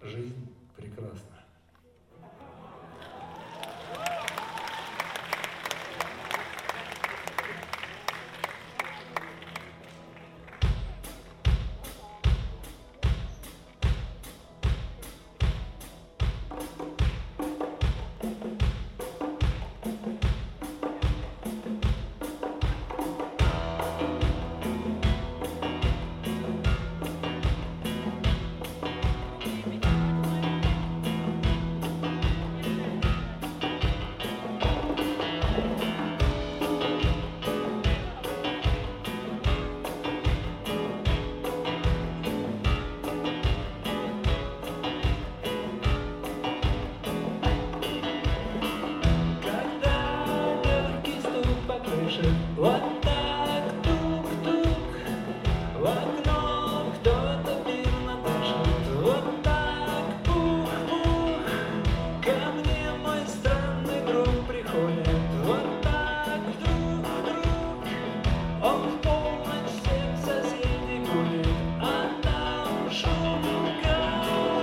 жизнь прекрасна. Вот так тук-тук, в окно кто-то мирно дышит. Вот так пух-пух, ко мне мой странный друг приходит. Вот так вдруг он в полночь всех соседей будет, а там шум гам.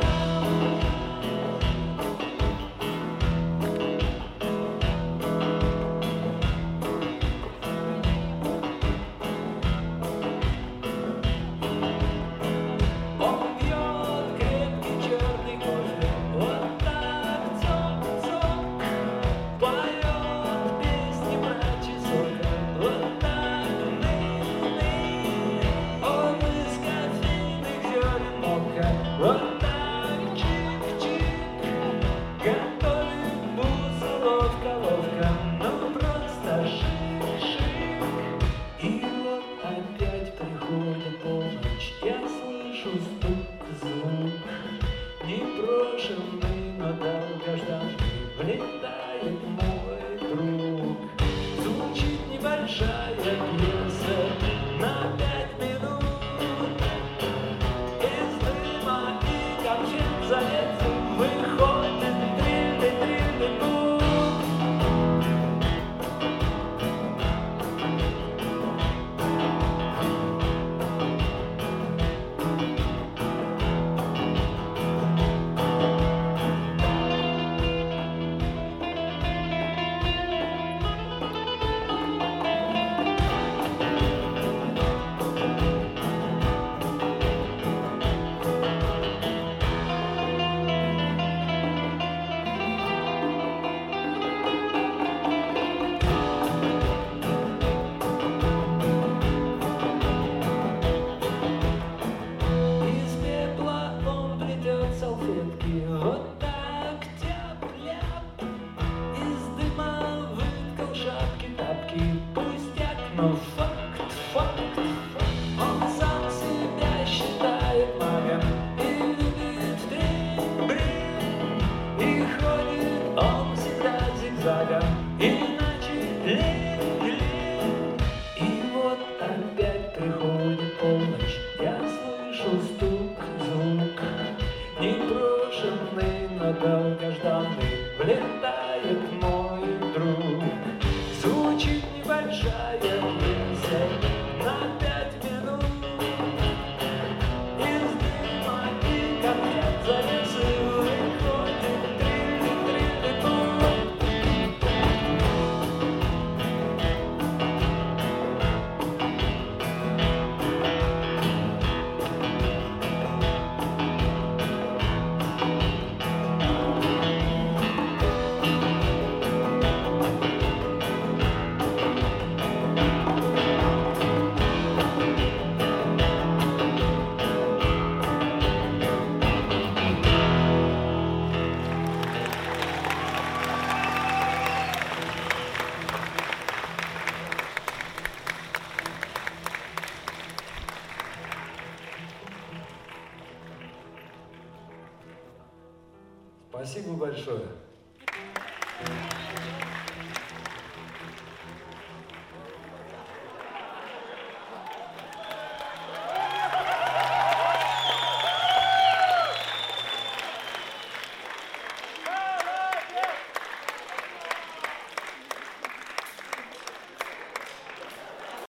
Вот так чик-чик, готовит бузу ловко-ловко, ну просто шик-шик. И вот опять приходит полночь, я слышу стук-звук, непрошенный, но долгожданный, влетает мой друг. Звучит небольшая пьеса на 5 минут. Выходит трилли-трилли-бу. Салфетки, вот так тяп-ляп, из дыма выткал шапки-тапки, пустяк, но факт. Он сам себя считает магом и любит дрень-брень, и ходит он всегда зигзагом, иначе лень. И вот опять приходит полночь, я слышу стук-звук, непрошенный, но долгожданный, влетает мой друг. Звучит небольшая пьеса на 5 минут. Из дыма и конфет завесы выходит трилли-трилли-бу. Спасибо большое.